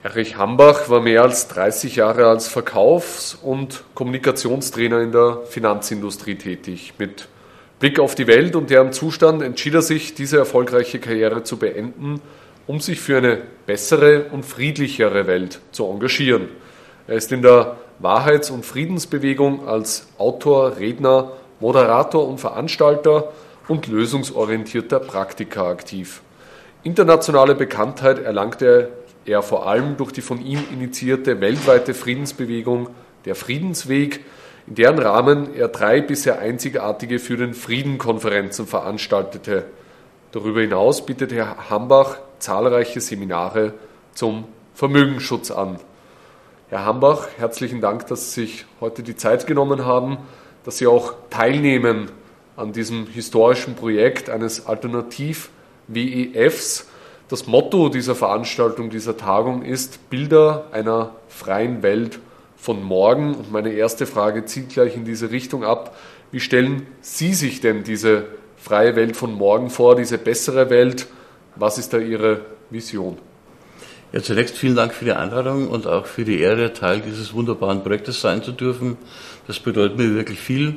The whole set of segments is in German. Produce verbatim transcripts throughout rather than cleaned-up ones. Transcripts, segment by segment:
Erich Hambach war mehr als dreißig Jahre als Verkaufs- und Kommunikationstrainer in der Finanzindustrie tätig. Mit Blick auf die Welt und deren Zustand entschied er sich, diese erfolgreiche Karriere zu beenden, um sich für eine bessere und friedlichere Welt zu engagieren. Er ist in der Wahrheits- und Friedensbewegung als Autor, Redner, Moderator und Veranstalter und lösungsorientierter Praktiker aktiv. Internationale Bekanntheit erlangte er vor allem durch die von ihm initiierte weltweite Friedensbewegung Der Friedensweg, in deren Rahmen er drei bisher einzigartige Für den Frieden-Konferenzen veranstaltete. Darüber hinaus bietet Herr Hambach zahlreiche Seminare zum Vermögensschutz an. Herr Hambach, herzlichen Dank, dass Sie sich heute die Zeit genommen haben, dass Sie auch teilnehmen an diesem historischen Projekt eines Alternativ-W E Fs. Das Motto dieser Veranstaltung, dieser Tagung ist Bilder einer freien Welt von morgen. Und meine erste Frage zielt gleich in diese Richtung ab. Wie stellen Sie sich denn diese freie Welt von morgen vor, diese bessere Welt? Was ist da Ihre Vision? Ja, zunächst vielen Dank für die Einladung und auch für die Ehre, Teil dieses wunderbaren Projektes sein zu dürfen. Das bedeutet mir wirklich viel.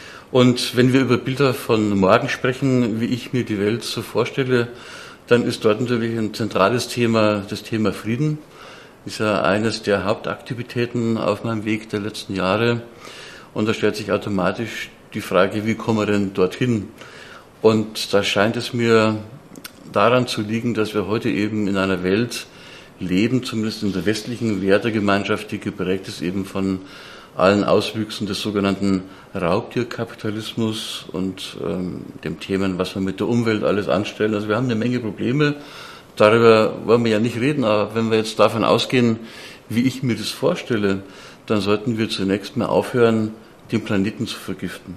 Und wenn wir über Bilder von morgen sprechen, wie ich mir die Welt so vorstelle, dann ist dort natürlich ein zentrales Thema das Thema Frieden. Ist ja eines der Hauptaktivitäten auf meinem Weg der letzten Jahre. Und da stellt sich automatisch die Frage, wie kommen wir denn dorthin? Und da scheint es mir daran zu liegen, dass wir heute eben in einer Welt leben, zumindest in der westlichen Wertegemeinschaft, die geprägt ist eben von allen Auswüchsen des sogenannten Raubtierkapitalismus und ähm, dem Themen, was wir mit der Umwelt alles anstellen. Also wir haben eine Menge Probleme, darüber wollen wir ja nicht reden, aber wenn wir jetzt davon ausgehen, wie ich mir das vorstelle, dann sollten wir zunächst mal aufhören, den Planeten zu vergiften.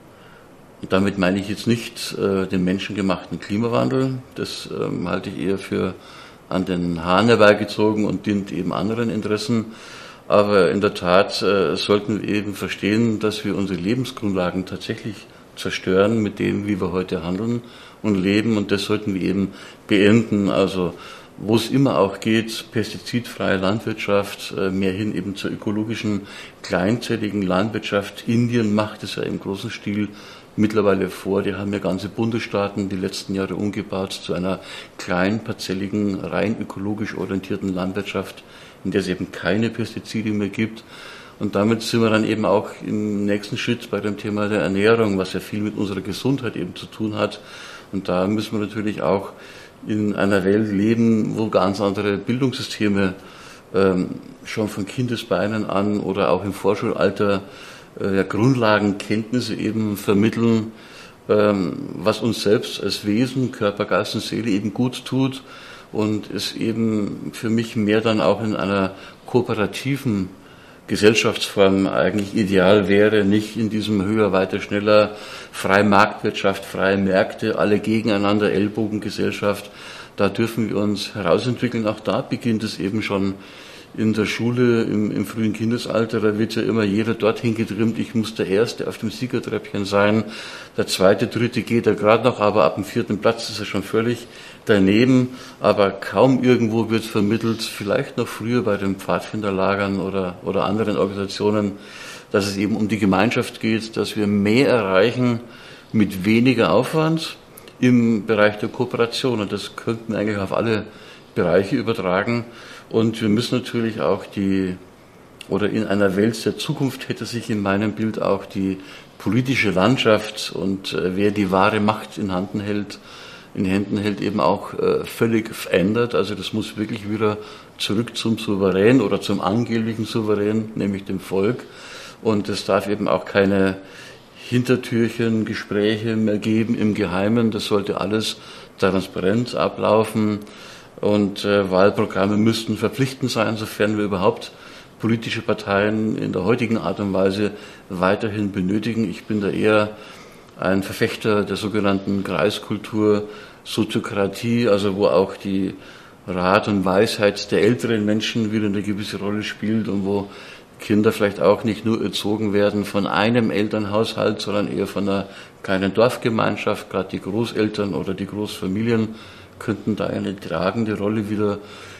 Und damit meine ich jetzt nicht äh, den menschengemachten Klimawandel, das ähm, halte ich eher für an den Haaren herbeigezogen und dient eben anderen Interessen. Aber in der Tat äh, sollten wir eben verstehen, dass wir unsere Lebensgrundlagen tatsächlich zerstören mit dem, wie wir heute handeln und leben. Und das sollten wir eben beenden. Also wo es immer auch geht, pestizidfreie Landwirtschaft, äh, mehr hin eben zur ökologischen, kleinzelligen Landwirtschaft. Indien macht es ja im großen Stil mittlerweile vor. Die haben ja ganze Bundesstaaten die letzten Jahre umgebaut zu einer kleinen, parzelligen, rein ökologisch orientierten Landwirtschaft, in der es eben keine Pestizide mehr gibt. Und damit sind wir dann eben auch im nächsten Schritt bei dem Thema der Ernährung, was ja viel mit unserer Gesundheit eben zu tun hat. Und da müssen wir natürlich auch in einer Welt leben, wo ganz andere Bildungssysteme ähm, schon von Kindesbeinen an oder auch im Vorschulalter äh, Grundlagenkenntnisse eben vermitteln, ähm, was uns selbst als Wesen, Körper, Geist und Seele eben gut tut. Und es eben für mich mehr dann auch in einer kooperativen Gesellschaftsform eigentlich ideal wäre, nicht in diesem höher, weiter, schneller, freie Marktwirtschaft, freie Märkte, alle gegeneinander, Ellbogengesellschaft. Da dürfen wir uns herausentwickeln. Auch da beginnt es eben schon in der Schule, im, im frühen Kindesalter. Da wird ja immer jeder dorthin getrimmt, ich muss der Erste auf dem Siegertreppchen sein. Der Zweite, Dritte geht er gerade noch, aber ab dem vierten Platz ist er schon völlig daneben. Aber kaum irgendwo wird vermittelt, vielleicht noch früher bei den Pfadfinderlagern oder, oder anderen Organisationen, dass es eben um die Gemeinschaft geht, dass wir mehr erreichen mit weniger Aufwand im Bereich der Kooperation. Und das könnten wir eigentlich auf alle Bereiche übertragen. Und wir müssen natürlich auch die, oder in einer Welt der Zukunft hätte sich in meinem Bild auch die politische Landschaft und äh, wer die wahre Macht in Händen hält, in Händen hält, eben auch äh, völlig verändert. Also das muss wirklich wieder zurück zum Souverän oder zum angeblichen Souverän, nämlich dem Volk. Und es darf eben auch keine Hintertürchen, Gespräche mehr geben im Geheimen. Das sollte alles transparent ablaufen. Und äh, Wahlprogramme müssten verpflichtend sein, sofern wir überhaupt politische Parteien in der heutigen Art und Weise weiterhin benötigen. Ich bin da eher ein Verfechter der sogenannten Kreiskultur, Soziokratie, also wo auch die Rat und Weisheit der älteren Menschen wieder eine gewisse Rolle spielt und wo Kinder vielleicht auch nicht nur erzogen werden von einem Elternhaushalt, sondern eher von einer kleinen Dorfgemeinschaft, gerade die Großeltern oder die Großfamilien könnten da eine tragende Rolle wieder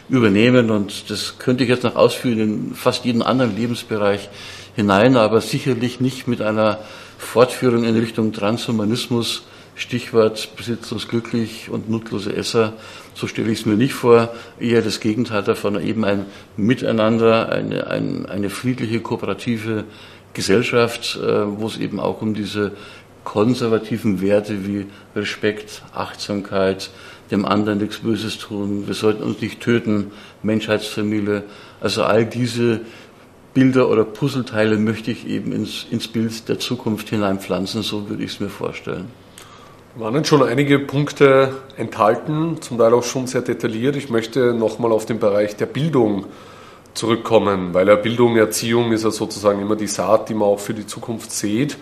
übernehmen. Und das könnte ich jetzt noch ausführen in fast jeden anderen Lebensbereich hinein, aber sicherlich nicht mit einer Fortführung in Richtung Transhumanismus, Stichwort besitzlos glücklich und nutzlose Esser. So stelle ich es mir nicht vor. Eher das Gegenteil davon, eben ein Miteinander, eine, ein, eine friedliche, kooperative Gesellschaft, wo es eben auch um diese konservativen Werte wie Respekt, Achtsamkeit, dem anderen nichts Böses tun, wir sollten uns nicht töten, Menschheitsfamilie, also all diese Bilder oder Puzzleteile möchte ich eben ins, ins Bild der Zukunft hineinpflanzen, so würde ich es mir vorstellen. Waren jetzt schon einige Punkte enthalten, zum Teil auch schon sehr detailliert. Ich möchte nochmal auf den Bereich der Bildung zurückkommen, weil ja Bildung, Erziehung ist ja sozusagen immer die Saat, die man auch für die Zukunft sät.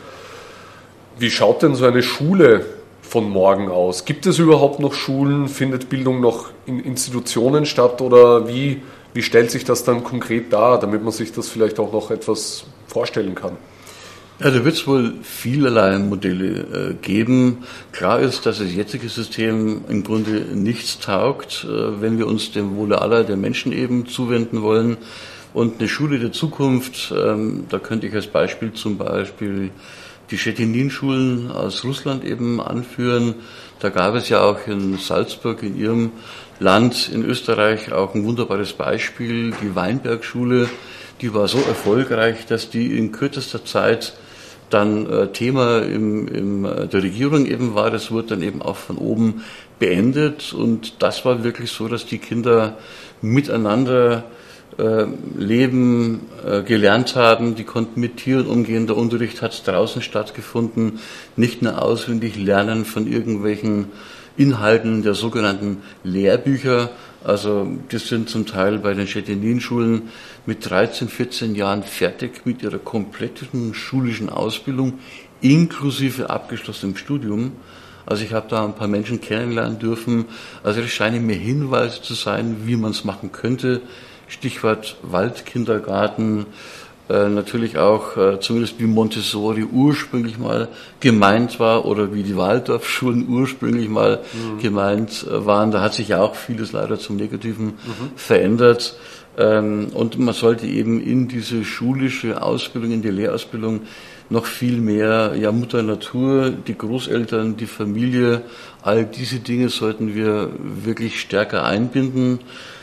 Wie schaut denn so eine Schule von morgen aus? Gibt es überhaupt noch Schulen? Findet Bildung noch in Institutionen statt oder wie, wie stellt sich das dann konkret dar, damit man sich das vielleicht auch noch etwas vorstellen kann? Ja, da wird es wohl vielerlei Modelle äh, geben. Klar ist, dass das jetzige System im Grunde nichts taugt, äh, wenn wir uns dem Wohle aller der Menschen eben zuwenden wollen. Und eine Schule der Zukunft, ähm, da könnte ich als Beispiel zum Beispiel die Schettinin-Schulen aus Russland eben anführen. Da gab es ja auch in Salzburg, in Ihrem Land, in Österreich, auch ein wunderbares Beispiel, die Weinberg-Schule. Die war so erfolgreich, dass die in kürzester Zeit dann äh, Thema im, im, äh, der Regierung eben war. Das wurde dann eben auch von oben beendet. Und das war wirklich so, dass die Kinder miteinander äh, leben, äh, gelernt haben. Die konnten mit Tieren umgehen. Der Unterricht hat draußen stattgefunden. Nicht nur auswendig lernen von irgendwelchen Inhalten der sogenannten Lehrbücher. Also das sind zum Teil bei den Schettinin-Schulen mit dreizehn, vierzehn Jahren fertig mit ihrer kompletten schulischen Ausbildung, inklusive abgeschlossenem Studium. Also ich habe da ein paar Menschen kennenlernen dürfen. Also es scheinen mir Hinweise zu sein, wie man es machen könnte. Stichwort Waldkindergarten, äh, natürlich auch äh, zumindest wie Montessori ursprünglich mal gemeint war oder wie die Waldorfschulen ursprünglich mal mhm. gemeint äh, waren. Da hat sich ja auch vieles leider zum Negativen mhm. verändert. Ähm, und man sollte eben in diese schulische Ausbildung, in die Lehrausbildung noch viel mehr, ja, Mutter Natur, die Großeltern, die Familie, all diese Dinge sollten wir wirklich stärker einbinden.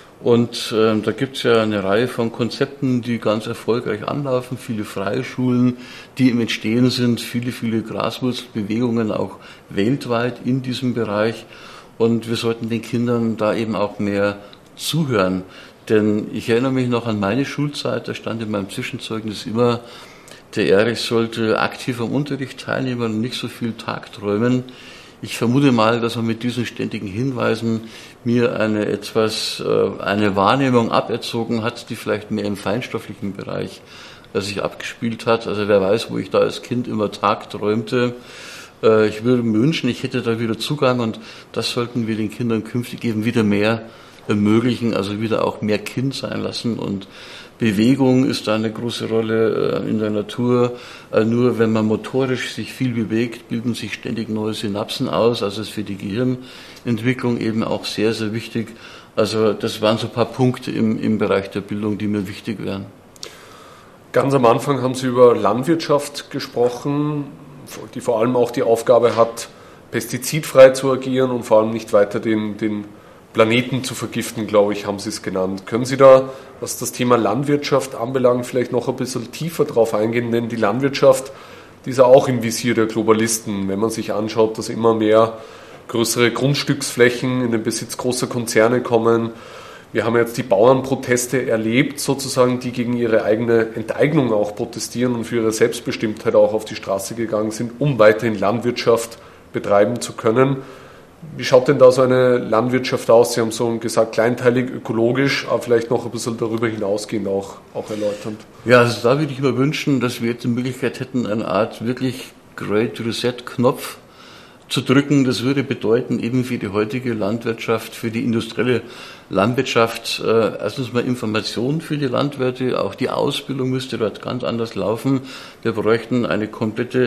Und äh, da gibt es ja eine Reihe von Konzepten, die ganz erfolgreich anlaufen, viele freie Schulen, die im Entstehen sind, viele, viele Graswurzelbewegungen auch weltweit in diesem Bereich. Und wir sollten den Kindern da eben auch mehr zuhören. Denn ich erinnere mich noch an meine Schulzeit, da stand in meinem Zwischenzeugnis immer, der Erich sollte aktiv am Unterricht teilnehmen und nicht so viel tagträumen. Ich vermute mal, dass man mit diesen ständigen Hinweisen mir eine etwas, eine Wahrnehmung aberzogen hat, die vielleicht mehr im feinstofflichen Bereich sich abgespielt hat. Also wer weiß, wo ich da als Kind immer tagträumte. Ich würde mir wünschen, ich hätte da wieder Zugang und das sollten wir den Kindern künftig eben wieder mehr ermöglichen, also wieder auch mehr Kind sein lassen und Bewegung ist da eine große Rolle in der Natur. Nur wenn man motorisch sich viel bewegt, bilden sich ständig neue Synapsen aus. Also ist für die Gehirnentwicklung eben auch sehr, sehr wichtig. Also das waren so ein paar Punkte im, im Bereich der Bildung, die mir wichtig wären. Ganz am Anfang haben Sie über Landwirtschaft gesprochen, die vor allem auch die Aufgabe hat, pestizidfrei zu agieren und vor allem nicht weiter den, den Planeten zu vergiften, glaube ich, haben Sie es genannt. Können Sie da, was das Thema Landwirtschaft anbelangt, vielleicht noch ein bisschen tiefer drauf eingehen? Denn die Landwirtschaft, die ist ja auch im Visier der Globalisten. Wenn man sich anschaut, dass immer mehr größere Grundstücksflächen in den Besitz großer Konzerne kommen. Wir haben jetzt die Bauernproteste erlebt, sozusagen, die gegen ihre eigene Enteignung auch protestieren und für ihre Selbstbestimmtheit auch auf die Straße gegangen sind, um weiterhin Landwirtschaft betreiben zu können. Wie schaut denn da so eine Landwirtschaft aus? Sie haben so gesagt, kleinteilig, ökologisch, aber vielleicht noch ein bisschen darüber hinausgehend auch, auch erläuternd. Ja, also da würde ich mir wünschen, dass wir jetzt die Möglichkeit hätten, eine Art wirklich Great Reset-Knopf zu drücken. Das würde bedeuten, eben für die heutige Landwirtschaft, für die industrielle Landwirtschaft, äh, erstens mal Information für die Landwirte, auch die Ausbildung müsste dort ganz anders laufen. Wir bräuchten eine komplette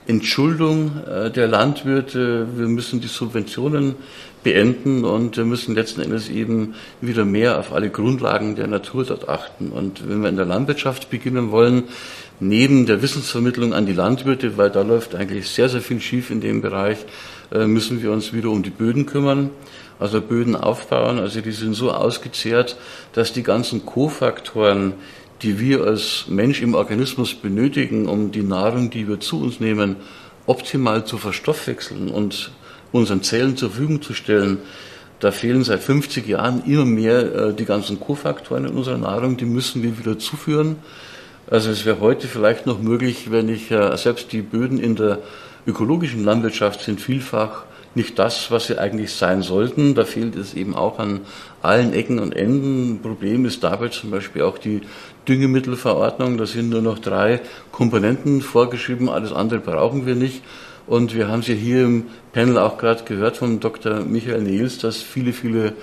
Entschuldung der Landwirte, wir müssen die Subventionen beenden und wir müssen letzten Endes eben wieder mehr auf alle Grundlagen der Natur dort achten. Und wenn wir in der Landwirtschaft beginnen wollen, neben der Wissensvermittlung an die Landwirte, weil da läuft eigentlich sehr, sehr viel schief in dem Bereich, müssen wir uns wieder um die Böden kümmern, also Böden aufbauen. Also die sind so ausgezehrt, dass die ganzen Kofaktoren, die wir als Mensch im Organismus benötigen, um die Nahrung, die wir zu uns nehmen, optimal zu verstoffwechseln und unseren Zellen zur Verfügung zu stellen, da fehlen seit fünfzig Jahren immer mehr die ganzen Kofaktoren in unserer Nahrung, die müssen wir wieder zuführen. Also es wäre heute vielleicht noch möglich, wenn ich, selbst die Böden in der ökologischen Landwirtschaft sind vielfach nicht das, was sie eigentlich sein sollten. Da fehlt es eben auch an allen Ecken und Enden. Problem ist dabei zum Beispiel auch die Düngemittelverordnung. Da sind nur noch drei Komponenten vorgeschrieben, alles andere brauchen wir nicht. Und wir haben es ja hier im Panel auch gerade gehört von Doktor Michael Nehls, dass viele, viele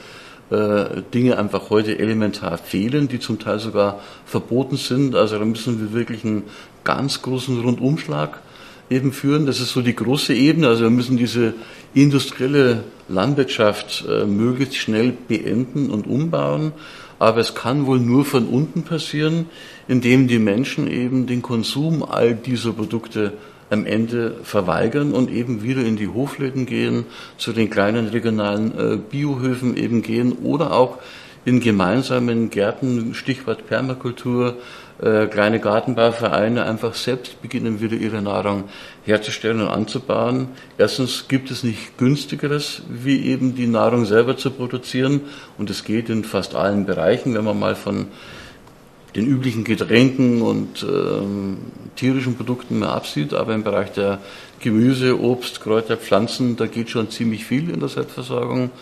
äh, Dinge einfach heute elementar fehlen, die zum Teil sogar verboten sind. Also da müssen wir wirklich einen ganz großen Rundumschlag eben führen. Das ist so die große Ebene. Also wir müssen diese industrielle Landwirtschaft äh, möglichst schnell beenden und umbauen. Aber es kann wohl nur von unten passieren, indem die Menschen eben den Konsum all dieser Produkte am Ende verweigern und eben wieder in die Hofläden gehen, zu den kleinen regionalen äh, Biohöfen eben gehen oder auch in gemeinsamen Gärten, Stichwort Permakultur, äh, kleine Gartenbauvereine einfach selbst beginnen, wieder ihre Nahrung herzustellen und anzubauen. Erstens gibt es nicht günstigeres, wie eben die Nahrung selber zu produzieren, und es geht in fast allen Bereichen, wenn man mal von den üblichen Getränken und ähm, tierischen Produkten mehr absieht, aber im Bereich der Gemüse, Obst, Kräuter, Pflanzen, da geht schon ziemlich viel in der Selbstversorgung.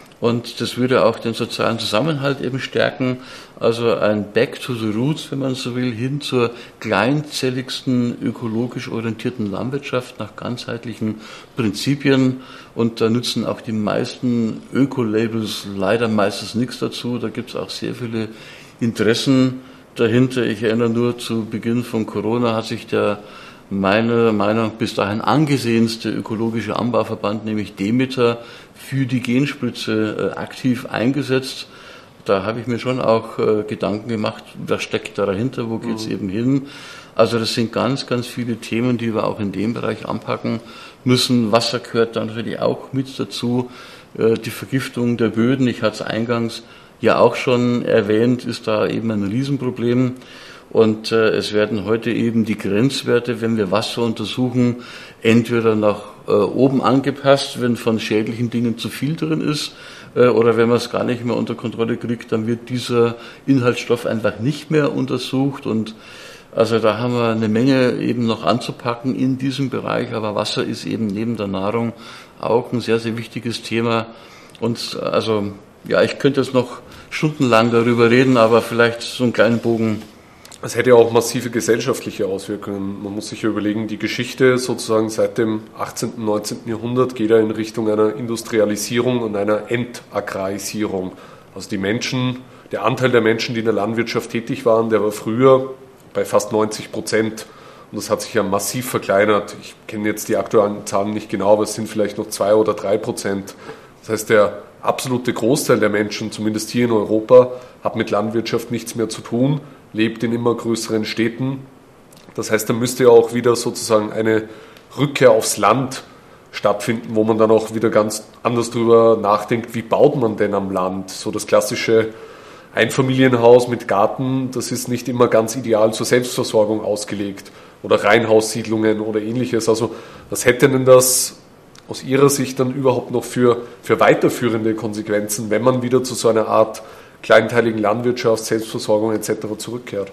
Und das würde auch den sozialen Zusammenhalt eben stärken. Also ein Back to the Roots, wenn man so will, hin zur kleinzelligsten, ökologisch orientierten Landwirtschaft nach ganzheitlichen Prinzipien. Und da nützen auch die meisten Öko-Labels leider meistens nichts dazu. Da gibt es auch sehr viele Interessen dahinter. Ich erinnere nur, zu Beginn von Corona hat sich der meiner Meinung nach bis dahin angesehenste ökologische Anbauverband, nämlich Demeter, für die Genspritze äh, aktiv eingesetzt. Da habe ich mir schon auch äh, Gedanken gemacht, was steckt da dahinter, wo geht's mhm. eben hin. Also das sind ganz, ganz viele Themen, die wir auch in dem Bereich anpacken müssen. Wasser gehört dann natürlich auch mit dazu. Äh, die Vergiftung der Böden, ich hatte es eingangs ja auch schon erwähnt, ist da eben ein Riesenproblem. Und äh, es werden heute eben die Grenzwerte, wenn wir Wasser untersuchen, entweder nach äh, oben angepasst, wenn von schädlichen Dingen zu viel drin ist, äh, oder wenn man es gar nicht mehr unter Kontrolle kriegt, dann wird dieser Inhaltsstoff einfach nicht mehr untersucht. Und also da haben wir eine Menge eben noch anzupacken in diesem Bereich. Aber Wasser ist eben neben der Nahrung auch ein sehr, sehr wichtiges Thema. Und also ja, ich könnte jetzt noch stundenlang darüber reden, aber vielleicht so einen kleinen Bogen. Es hätte ja auch massive gesellschaftliche Auswirkungen. Man muss sich ja überlegen, die Geschichte sozusagen seit dem achtzehnten, neunzehnten Jahrhundert geht ja in Richtung einer Industrialisierung und einer Entagrarisierung. Also die Menschen, der Anteil der Menschen, die in der Landwirtschaft tätig waren, der war früher bei fast neunzig Prozent. Und das hat sich ja massiv verkleinert. Ich kenne jetzt die aktuellen Zahlen nicht genau, aber es sind vielleicht noch zwei oder drei Prozent. Das heißt, der absolute Großteil der Menschen, zumindest hier in Europa, hat mit Landwirtschaft nichts mehr zu tun, lebt in immer größeren Städten. Das heißt, da müsste ja auch wieder sozusagen eine Rückkehr aufs Land stattfinden, wo man dann auch wieder ganz anders drüber nachdenkt, wie baut man denn am Land? So das klassische Einfamilienhaus mit Garten, das ist nicht immer ganz ideal zur Selbstversorgung ausgelegt. Oder Reihenhaussiedlungen oder ähnliches. Also was hätte denn das aus Ihrer Sicht dann überhaupt noch für, für weiterführende Konsequenzen, wenn man wieder zu so einer Art kleinteiligen Landwirtschaft, Selbstversorgung et cetera zurückkehrt?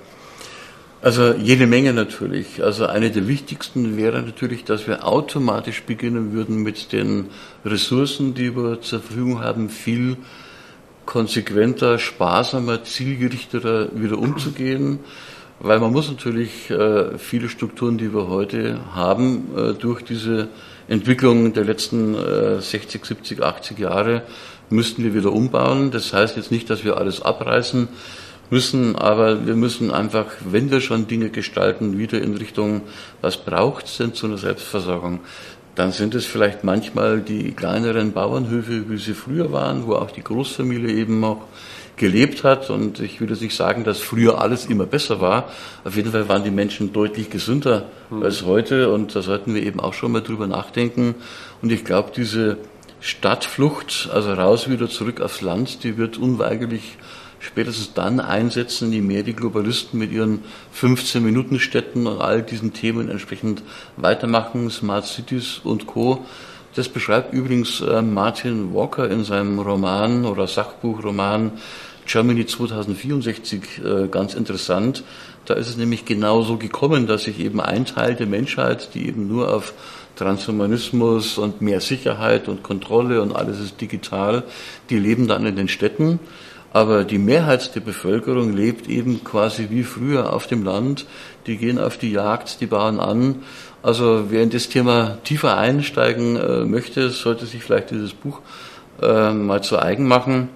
Also jede Menge natürlich. Also eine der wichtigsten wäre natürlich, dass wir automatisch beginnen würden, mit den Ressourcen, die wir zur Verfügung haben, viel konsequenter, sparsamer, zielgerichteter wieder umzugehen. Weil man muss natürlich äh, viele Strukturen, die wir heute haben, äh, durch diese Entwicklung der letzten äh, sechzig, siebzig, achtzig Jahre, müssten wir wieder umbauen. Das heißt jetzt nicht, dass wir alles abreißen müssen, aber wir müssen einfach, wenn wir schon Dinge gestalten, wieder in Richtung, was braucht es denn zu einer Selbstversorgung? Dann sind es vielleicht manchmal die kleineren Bauernhöfe, wie sie früher waren, wo auch die Großfamilie eben noch gelebt hat. Und ich will jetzt nicht sagen, dass früher alles immer besser war. Auf jeden Fall waren die Menschen deutlich gesünder mhm. als heute. Und da sollten wir eben auch schon mal drüber nachdenken. Und ich glaube, diese Stadtflucht, also raus wieder zurück aufs Land, die wird unweigerlich spätestens dann einsetzen, je mehr die Globalisten mit ihren fünfzehn-Minuten-Städten und all diesen Themen entsprechend weitermachen, Smart Cities und Co. Das beschreibt übrigens Martin Walker in seinem Roman oder Sachbuchroman Germany zweitausendvierundsechzig ganz interessant. Da ist es nämlich genauso gekommen, dass sich eben ein Teil der Menschheit, die eben nur auf Transhumanismus und mehr Sicherheit und Kontrolle und alles ist digital, die leben dann in den Städten. Aber die Mehrheit der Bevölkerung lebt eben quasi wie früher auf dem Land. Die gehen auf die Jagd, die bauen an. Also wer in das Thema tiefer einsteigen äh, möchte, sollte sich vielleicht dieses Buch äh, mal zu eigen machen.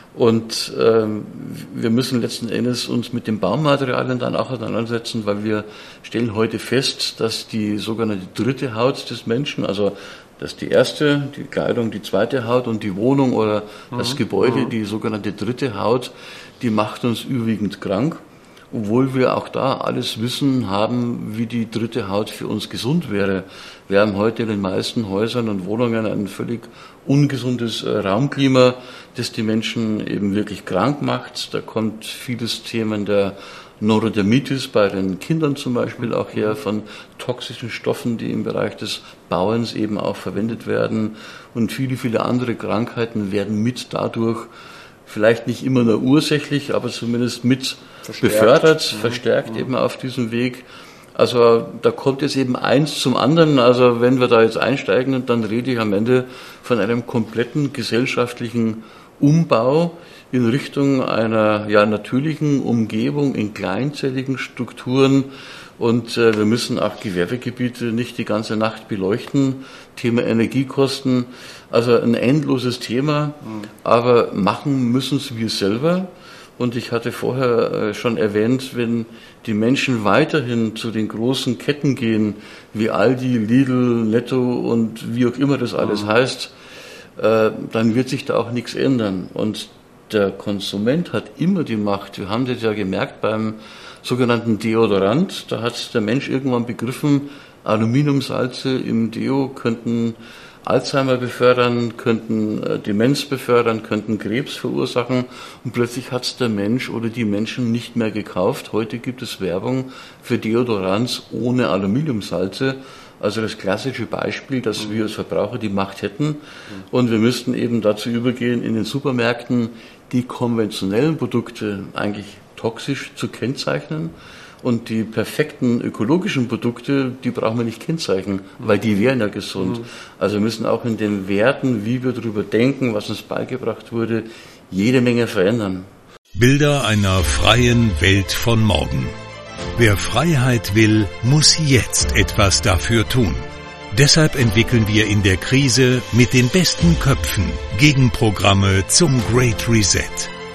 Und äh, wir müssen letzten Endes uns mit den Baumaterialien dann auch auseinandersetzen, weil wir stellen heute fest, dass die sogenannte dritte Haut des Menschen, also dass die erste, die Kleidung, die zweite Haut und die Wohnung oder das mhm. Gebäude, die sogenannte dritte Haut, die macht uns überwiegend krank, obwohl wir auch da alles Wissen haben, wie die dritte Haut für uns gesund wäre. Wir haben heute in den meisten Häusern und Wohnungen ein völlig ungesundes Raumklima, das die Menschen eben wirklich krank macht. Da kommt vieles Themen der Neurodermitis bei den Kindern zum Beispiel auch her, von toxischen Stoffen, die im Bereich des Bauens eben auch verwendet werden. Und viele, viele andere Krankheiten werden mit dadurch vielleicht nicht immer nur ursächlich, aber zumindest mit verstärkt. befördert, mhm. verstärkt mhm. eben auf diesem Weg. Also da kommt jetzt eben eins zum anderen. Also wenn wir da jetzt einsteigen, dann rede ich am Ende von einem kompletten gesellschaftlichen Umbau in Richtung einer ja natürlichen Umgebung in kleinzelligen Strukturen. Und äh, wir müssen auch Gewerbegebiete nicht die ganze Nacht beleuchten. Thema Energiekosten, also ein endloses Thema. Mhm. Aber machen müssen es wir selber. Und ich hatte vorher äh, schon erwähnt, wenn die Menschen weiterhin zu den großen Ketten gehen, wie Aldi, Lidl, Netto und wie auch immer das alles mhm. heißt, äh, dann wird sich da auch nichts ändern. Und der Konsument hat immer die Macht. Wir haben das ja gemerkt beim sogenannten Deodorant. Da hat der Mensch irgendwann begriffen, Aluminiumsalze im Deo könnten Alzheimer befördern, könnten äh, Demenz befördern, könnten Krebs verursachen. Und plötzlich hat es der Mensch oder die Menschen nicht mehr gekauft. Heute gibt es Werbung für Deodorants ohne Aluminiumsalze. Also das klassische Beispiel, dass wir als Verbraucher die Macht hätten. Und wir müssten eben dazu übergehen, in den Supermärkten die konventionellen Produkte eigentlich toxisch zu kennzeichnen. Und die perfekten ökologischen Produkte, die brauchen wir nicht kennzeichnen, weil die wären ja gesund. Also wir müssen auch in den Werten, wie wir darüber denken, was uns beigebracht wurde, jede Menge verändern. Bilder einer freien Welt von morgen. Wer Freiheit will, muss jetzt etwas dafür tun. Deshalb entwickeln wir in der Krise mit den besten Köpfen Gegenprogramme zum Great Reset.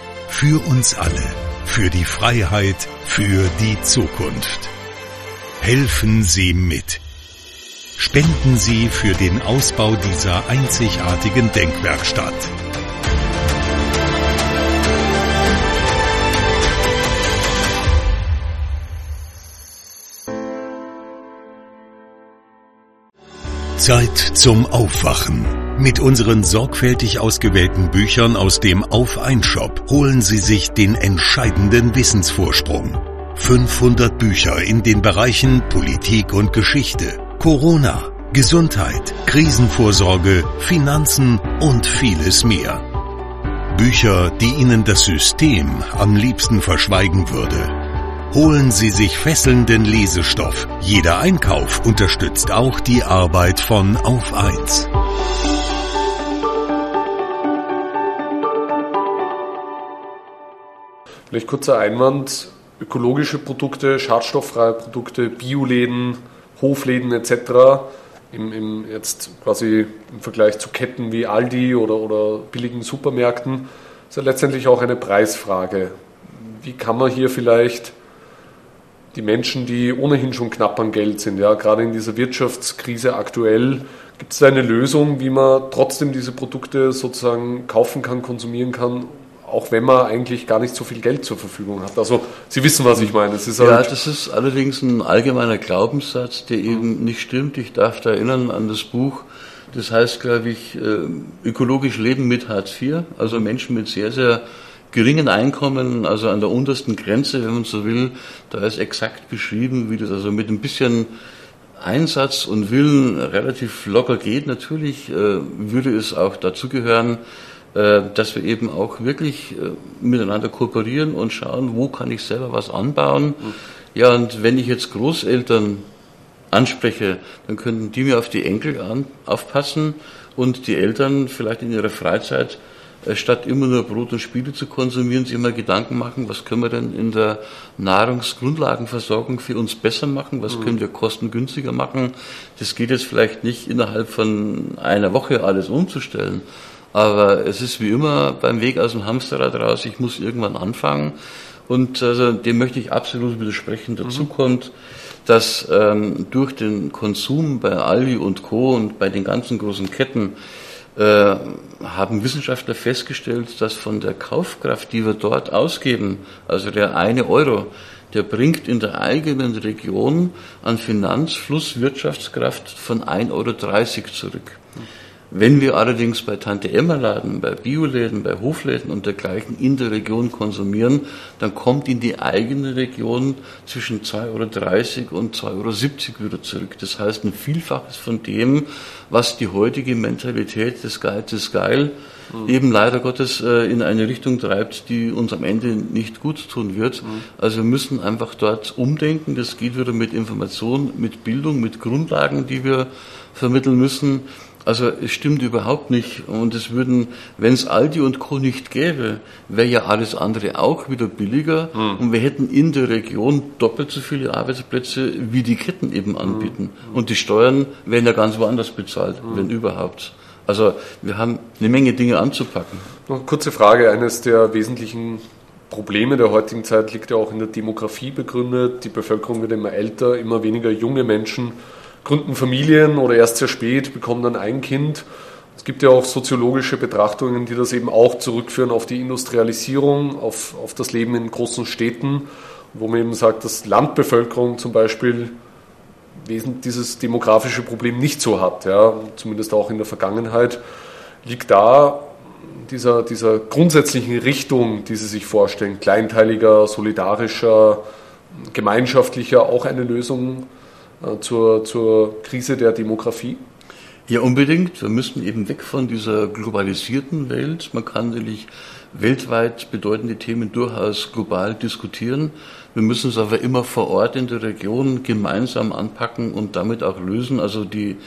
Für uns alle. Für die Freiheit, für die Zukunft. Helfen Sie mit. Spenden Sie für den Ausbau dieser einzigartigen Denkwerkstatt. Zeit zum Aufwachen. Mit unseren sorgfältig ausgewählten Büchern aus dem Auf-ein-Shop holen Sie sich den entscheidenden Wissensvorsprung. fünfhundert Bücher in den Bereichen Politik und Geschichte, Corona, Gesundheit, Krisenvorsorge, Finanzen und vieles mehr. Bücher, die Ihnen das System am liebsten verschweigen würde. Holen Sie sich fesselnden Lesestoff. Jeder Einkauf unterstützt auch die Arbeit von Auf eins. Vielleicht kurzer Einwand, ökologische Produkte, schadstofffreie Produkte, Bioläden, Hofläden et cetera. Im, im, jetzt quasi im Vergleich zu Ketten wie Aldi oder, oder billigen Supermärkten ist ja letztendlich auch eine Preisfrage. wie kann man hier vielleicht die Menschen, die ohnehin schon knapp an Geld sind, ja, gerade in dieser Wirtschaftskrise aktuell, gibt es da eine Lösung, wie man trotzdem diese Produkte sozusagen kaufen kann, konsumieren kann, auch wenn man eigentlich gar nicht so viel Geld zur Verfügung hat? Also Sie wissen, was ich meine. Es ist halt ja, das ist allerdings ein allgemeiner Glaubenssatz, der eben nicht stimmt. Ich darf da erinnern an das Buch, das heißt, glaube ich, ökologisch leben mit Hartz vier, also Menschen mit sehr, sehr geringen Einkommen, also an der untersten Grenze, wenn man so will. Da ist exakt beschrieben, wie das also mit ein bisschen Einsatz und Willen relativ locker geht. Natürlich äh, würde es auch dazugehören, äh, dass wir eben auch wirklich äh, miteinander kooperieren und schauen, wo kann ich selber was anbauen. Mhm. Ja, und wenn ich jetzt Großeltern anspreche, dann könnten die mir auf die Enkel an, aufpassen und die Eltern vielleicht in ihrer Freizeit statt immer nur Brot und Spiele zu konsumieren, sich immer Gedanken machen, was können wir denn in der Nahrungsgrundlagenversorgung für uns besser machen, was können wir kostengünstiger machen. Das geht jetzt vielleicht nicht innerhalb von einer Woche alles umzustellen, aber es ist wie immer beim Weg aus dem Hamsterrad raus, ich muss irgendwann anfangen und also, dem möchte ich absolut widersprechen. Dazu mhm. kommt, dass ähm, durch den Konsum bei Aldi und Co. und bei den ganzen großen Ketten Äh, haben Wissenschaftler festgestellt, dass von der Kaufkraft, die wir dort ausgeben, also der eine Euro, der bringt in der eigenen Region an Finanzfluss, Wirtschaftskraft von ein Euro dreißig zurück. Wenn wir allerdings bei Tante-Emma-Laden, bei Bioläden, bei Hofläden und dergleichen in der Region konsumieren, dann kommt in die eigene Region zwischen zwei Euro dreißig und zwei Euro siebzig wieder zurück. Das heißt, ein Vielfaches von dem, was die heutige Mentalität des Geiz ist geil, mhm. eben leider Gottes äh, in eine Richtung treibt, die uns am Ende nicht gut tun wird. Mhm. Also wir müssen einfach dort umdenken. Das geht wieder mit Information, mit Bildung, mit Grundlagen, die wir vermitteln müssen. Also es stimmt überhaupt nicht und es würden, wenn es Aldi und Co. nicht gäbe, wäre ja alles andere auch wieder billiger mhm. und wir hätten in der Region doppelt so viele Arbeitsplätze, wie die Ketten eben anbieten. Mhm. Und die Steuern werden ja ganz woanders bezahlt, mhm. wenn überhaupt. Also wir haben eine Menge Dinge anzupacken. Noch eine kurze Frage, eines der wesentlichen Probleme der heutigen Zeit liegt ja auch in der Demografie begründet. Die Bevölkerung wird immer älter, immer weniger junge Menschen gründen Familien oder erst sehr spät, bekommen dann ein Kind. Es gibt ja auch soziologische Betrachtungen, die das eben auch zurückführen auf die Industrialisierung, auf, auf das Leben in großen Städten, wo man eben sagt, dass Landbevölkerung zum Beispiel dieses demografische Problem nicht so hat, ja, zumindest auch in der Vergangenheit. Liegt da dieser, dieser grundsätzlichen Richtung, die Sie sich vorstellen, kleinteiliger, solidarischer, gemeinschaftlicher, auch eine Lösung Zur, zur Krise der Demografie? Ja, unbedingt. Wir müssen eben weg von dieser globalisierten Welt. Man kann natürlich weltweit bedeutende Themen durchaus global diskutieren. Wir müssen es aber immer vor Ort in der Region gemeinsam anpacken und damit auch lösen. Also die,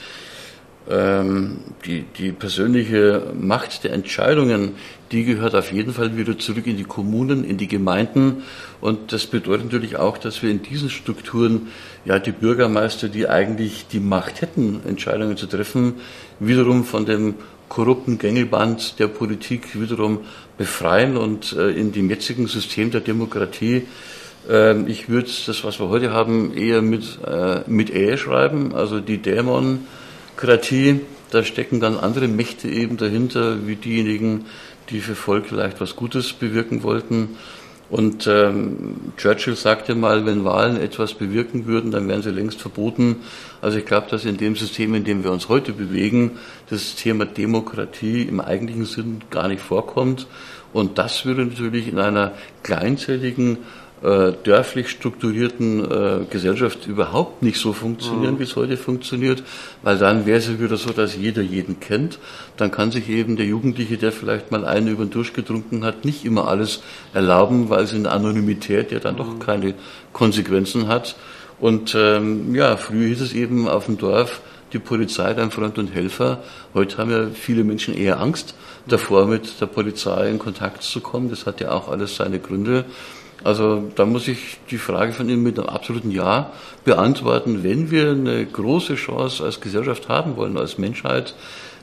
ähm, die, die persönliche Macht der Entscheidungen, die gehört auf jeden Fall wieder zurück in die Kommunen, in die Gemeinden. Und das bedeutet natürlich auch, dass wir in diesen Strukturen ja die Bürgermeister, die eigentlich die Macht hätten, Entscheidungen zu treffen, wiederum von dem korrupten Gängelband der Politik wiederum befreien und äh, in dem jetzigen System der Demokratie, äh, ich würde das, was wir heute haben, eher mit, äh, mit Ä schreiben, also die Dämonkratie. Da stecken dann andere Mächte eben dahinter, wie diejenigen, die für Volk vielleicht was Gutes bewirken wollten. Und ähm, Churchill sagte mal, wenn Wahlen etwas bewirken würden, dann wären sie längst verboten. Also ich glaube, dass in dem System, in dem wir uns heute bewegen, das Thema Demokratie im eigentlichen Sinn gar nicht vorkommt. Und das würde natürlich in einer kleinzelligen, äh, dörflich strukturierten äh, Gesellschaft überhaupt nicht so funktionieren, mhm. wie es heute funktioniert, weil dann wäre es wieder so, dass jeder jeden kennt. Dann kann sich eben der Jugendliche, der vielleicht mal einen über den Durst getrunken hat, nicht immer alles erlauben, weil es in der Anonymität ja dann mhm. doch keine Konsequenzen hat. Und ähm, ja, früher hieß es eben auf dem Dorf, die Polizei, dein Freund und Helfer. Heute haben ja viele Menschen eher Angst davor, mit der Polizei in Kontakt zu kommen. Das hat ja auch alles seine Gründe. Also da muss ich die Frage von Ihnen mit einem absoluten Ja beantworten. Wenn wir eine große Chance als Gesellschaft haben wollen, als Menschheit,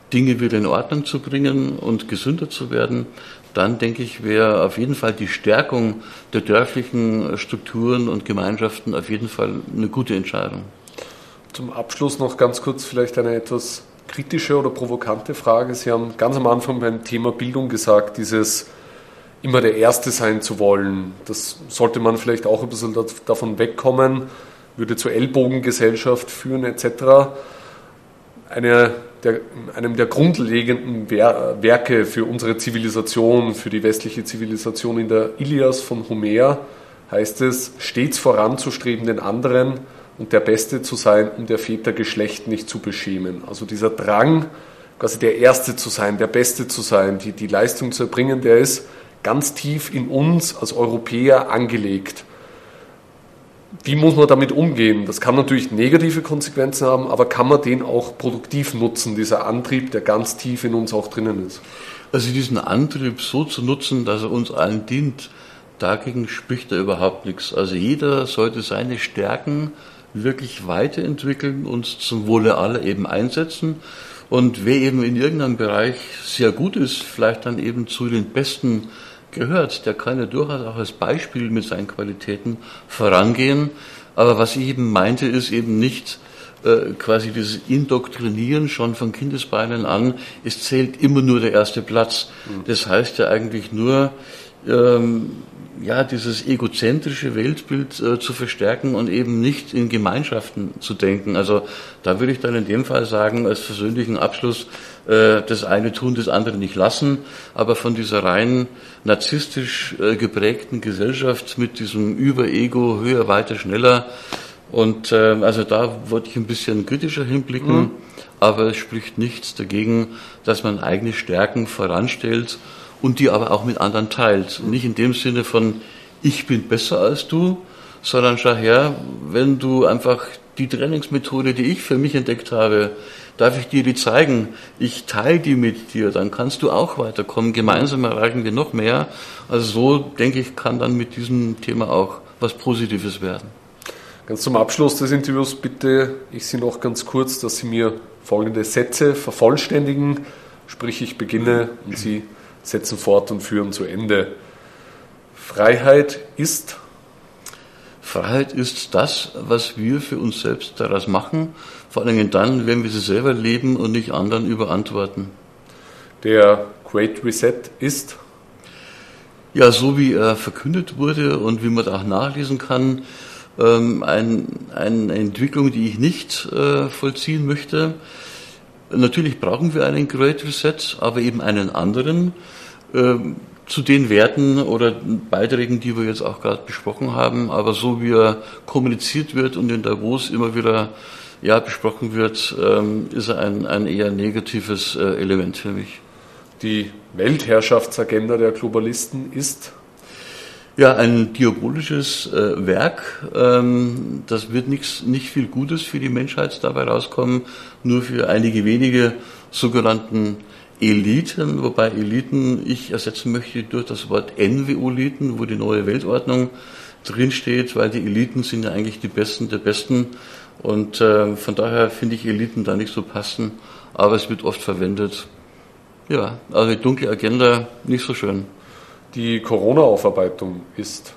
Dinge wieder in Ordnung zu bringen und gesünder zu werden, dann denke ich, wäre auf jeden Fall die Stärkung der dörflichen Strukturen und Gemeinschaften auf jeden Fall eine gute Entscheidung. Zum Abschluss noch ganz kurz vielleicht eine etwas kritische oder provokante Frage. Sie haben ganz am Anfang beim Thema Bildung gesagt, dieses immer der Erste sein zu wollen. Das sollte man vielleicht auch ein bisschen davon wegkommen, würde zur Ellbogengesellschaft führen et cetera. Eine der, einem der grundlegenden Werke für unsere Zivilisation, für die westliche Zivilisation in der Ilias von Homer heißt es, stets voranzustreben den anderen und der Beste zu sein, um der Väter Geschlecht nicht zu beschämen. Also dieser Drang, quasi der Erste zu sein, der Beste zu sein, die, die Leistung zu erbringen, der ist ganz tief in uns als Europäer angelegt. Wie muss man damit umgehen? Das kann natürlich negative Konsequenzen haben, aber kann man den auch produktiv nutzen, dieser Antrieb, der ganz tief in uns auch drinnen ist? Also diesen Antrieb so zu nutzen, dass er uns allen dient, dagegen spricht er überhaupt nichts. Also jeder sollte seine Stärken wirklich weiterentwickeln und zum Wohle aller eben einsetzen. Und wer eben in irgendeinem Bereich sehr gut ist, vielleicht dann eben zu den Besten gehört, der kann ja durchaus auch als Beispiel mit seinen Qualitäten vorangehen. Aber was ich eben meinte, ist eben nicht äh, quasi dieses Indoktrinieren schon von Kindesbeinen an, es zählt immer nur der erste Platz. Das heißt ja eigentlich nur, ähm, ja, dieses egozentrische Weltbild äh, zu verstärken und eben nicht in Gemeinschaften zu denken. Also da würde ich dann in dem Fall sagen, als persönlichen Abschluss, äh, das eine tun, das andere nicht lassen, aber von dieser rein narzisstisch äh, geprägten Gesellschaft mit diesem Überego, höher, weiter, schneller, und äh, also da wollte ich ein bisschen kritischer hinblicken, mhm. aber es spricht nichts dagegen, dass man eigene Stärken voranstellt und die aber auch mit anderen teilt. Nicht in dem Sinne von, ich bin besser als du, sondern schau her, wenn du einfach die Trainingsmethode, die ich für mich entdeckt habe, darf ich dir die zeigen, ich teile die mit dir, dann kannst du auch weiterkommen, gemeinsam erreichen wir noch mehr. Also so, denke ich, kann dann mit diesem Thema auch was Positives werden. Ganz zum Abschluss des Interviews bitte ich Sie noch ganz kurz, dass Sie mir folgende Sätze vervollständigen, sprich ich beginne und Sie setzen fort und führen zu Ende. Freiheit ist? Freiheit ist das, was wir für uns selbst daraus machen, vor allem dann, wenn wir sie selber leben und nicht anderen überantworten. Der Great Reset ist? Ja, so wie er verkündet wurde und wie man da auch nachlesen kann, ähm, ein, eine Entwicklung, die ich nicht äh, vollziehen möchte. Natürlich brauchen wir einen Great Reset, aber eben einen anderen, äh, zu den Werten oder Beiträgen, die wir jetzt auch gerade besprochen haben, aber so wie er kommuniziert wird und in Davos immer wieder ja, besprochen wird, ähm, ist er ein, ein eher negatives äh, Element für mich. Die Weltherrschaftsagenda der Globalisten ist? Ja, ein diabolisches äh, Werk. Ähm, das wird nix, nicht viel Gutes für die Menschheit dabei rauskommen, nur für einige wenige sogenannten Eliten, wobei Eliten ich ersetzen möchte durch das Wort Envioliten, wo die neue Weltordnung drinsteht, weil die Eliten sind ja eigentlich die Besten der Besten und äh, von daher finde ich Eliten da nicht so passen, aber es wird oft verwendet. Ja, also die dunkle Agenda nicht so schön. Die Corona-Aufarbeitung ist?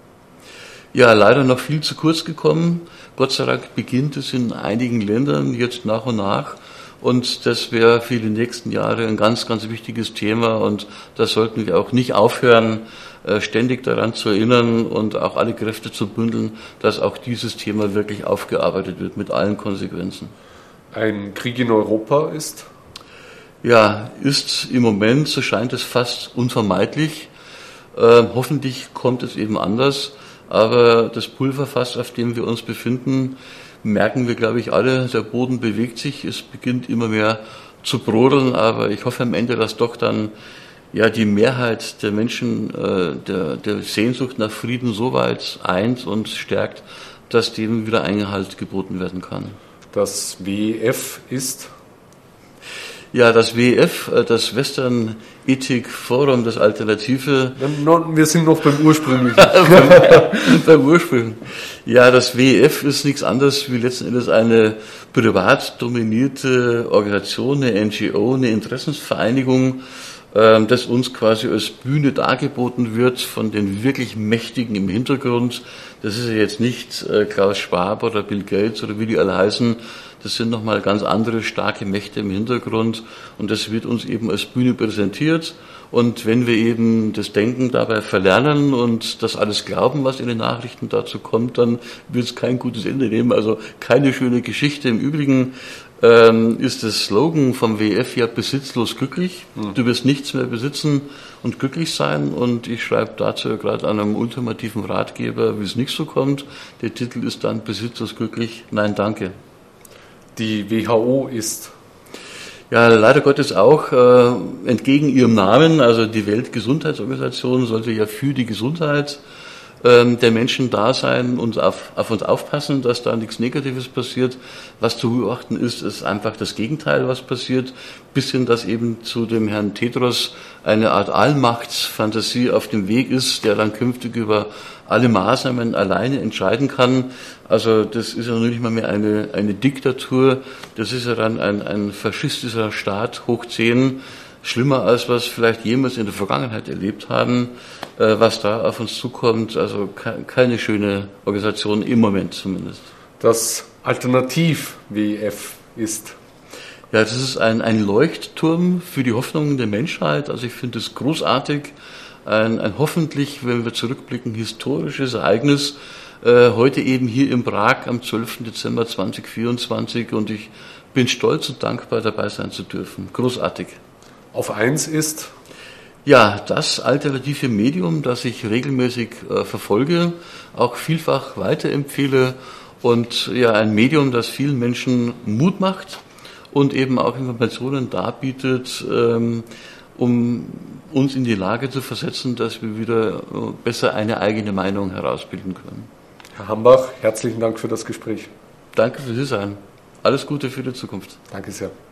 Ja, leider noch viel zu kurz gekommen. Gott sei Dank beginnt es in einigen Ländern jetzt nach und nach. Und das wäre für die nächsten Jahre ein ganz, ganz wichtiges Thema. Und da sollten wir auch nicht aufhören, ständig daran zu erinnern und auch alle Kräfte zu bündeln, dass auch dieses Thema wirklich aufgearbeitet wird mit allen Konsequenzen. Ein Krieg in Europa ist? Ja, ist im Moment, so scheint es fast unvermeidlich. Äh, hoffentlich kommt es eben anders. Aber das Pulverfass, auf dem wir uns befinden, merken wir, glaube ich, alle, der Boden bewegt sich, es beginnt immer mehr zu brodeln, aber ich hoffe am Ende, dass doch dann ja die Mehrheit der Menschen äh, der, der Sehnsucht nach Frieden so weit eint und stärkt, dass dem wieder Einhalt geboten werden kann. Das W E F ist? Ja, das W E F, das Western Ethikforum, das Alternative. Wir sind noch beim Ursprünglichen. beim Ursprünglichen. Ja, das W E F ist nichts anderes wie letzten Endes eine privat dominierte Organisation, eine N G O, eine Interessensvereinigung, das uns quasi als Bühne dargeboten wird von den wirklich Mächtigen im Hintergrund. Das ist ja jetzt nicht Klaus Schwab oder Bill Gates oder wie die alle heißen. Das sind nochmal ganz andere starke Mächte im Hintergrund und das wird uns eben als Bühne präsentiert. Und wenn wir eben das Denken dabei verlernen und das alles glauben, was in den Nachrichten dazu kommt, dann wird es kein gutes Ende nehmen. Also keine schöne Geschichte. Im Übrigen ähm, ist das Slogan vom W E F ja besitzlos glücklich. Mhm. Du wirst nichts mehr besitzen und glücklich sein. Und ich schreibe dazu gerade an einem ultimativen Ratgeber, wie es nicht so kommt. Der Titel ist dann besitzlos glücklich. Nein, danke. Die W H O ist... Ja, leider Gottes auch äh, entgegen ihrem Namen, also die Weltgesundheitsorganisation sollte ja für die Gesundheit äh, der Menschen da sein und auf, auf uns aufpassen, dass da nichts Negatives passiert. Was zu beobachten ist, ist einfach das Gegenteil, was passiert, bis hin, dass eben zu dem Herrn Tedros eine Art Allmachtsfantasie auf dem Weg ist, der dann künftig über alle Maßnahmen alleine entscheiden kann. Also das ist ja noch nicht mal mehr eine, eine Diktatur, das ist ja dann ein, ein faschistischer Staat hoch zehn, schlimmer als was vielleicht jemals in der Vergangenheit erlebt haben, äh, was da auf uns zukommt. Also ke- keine schöne Organisation im Moment zumindest. Das Alternativ-W E F ist... Ja, das ist ein, ein Leuchtturm für die Hoffnungen der Menschheit. Also ich finde es großartig. Ein, ein hoffentlich, wenn wir zurückblicken, historisches Ereignis. Äh, heute eben hier in Prag am zwölften Dezember zweitausendvierundzwanzig und ich bin stolz und dankbar, dabei sein zu dürfen. Großartig. Auf eins ist? Ja, das alternative Medium, das ich regelmäßig äh, verfolge, auch vielfach weiterempfehle und ja, ein Medium, das vielen Menschen Mut macht und eben auch Informationen darbietet, ähm, um uns in die Lage zu versetzen, dass wir wieder besser eine eigene Meinung herausbilden können. Herr Hambach, herzlichen Dank für das Gespräch. Danke für Sie sein. Alles Gute für die Zukunft. Danke sehr.